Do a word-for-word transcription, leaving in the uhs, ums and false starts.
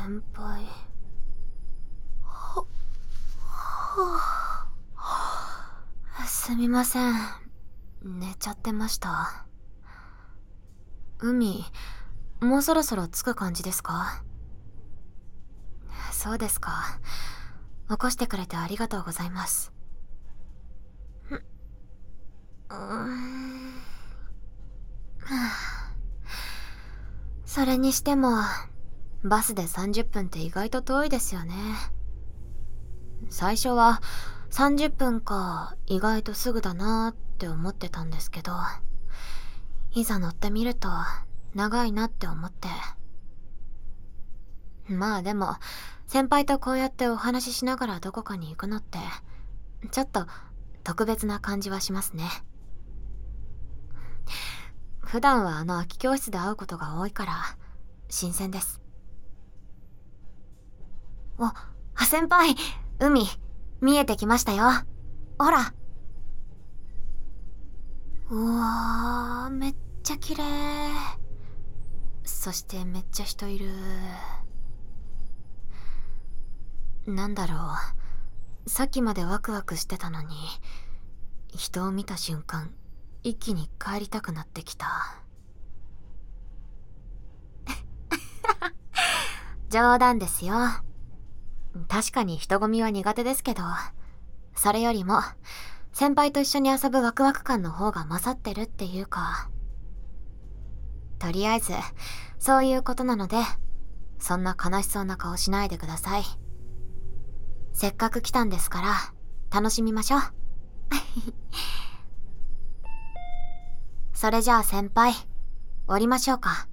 先輩。は、はあ、すみません。寝ちゃってました。海、もうそろそろ着く感じですか？そうですか。起こしてくれてありがとうございます。うーん。それにしても、バスでさんじゅっぷんって意外と遠いですよね。最初はさんじゅっぷんか意外とすぐだなーって思ってたんですけど、いざ乗ってみると長いなって思って。まあでも、先輩とこうやってお話ししながらどこかに行くのって、ちょっと特別な感じはしますね。普段はあの空き教室で会うことが多いから、新鮮です。お、先輩、海、見えてきましたよ。ほら。うわー、めっちゃ綺麗。そしてめっちゃ人いる。なんだろう。さっきまでワクワクしてたのに、人を見た瞬間、一気に帰りたくなってきた。冗談ですよ。確かに人混みは苦手ですけど、それよりも、先輩と一緒に遊ぶワクワク感の方が勝ってるっていうか。とりあえず、そういうことなので、そんな悲しそうな顔しないでください。せっかく来たんですから、楽しみましょう。それじゃあ先輩、降りましょうか。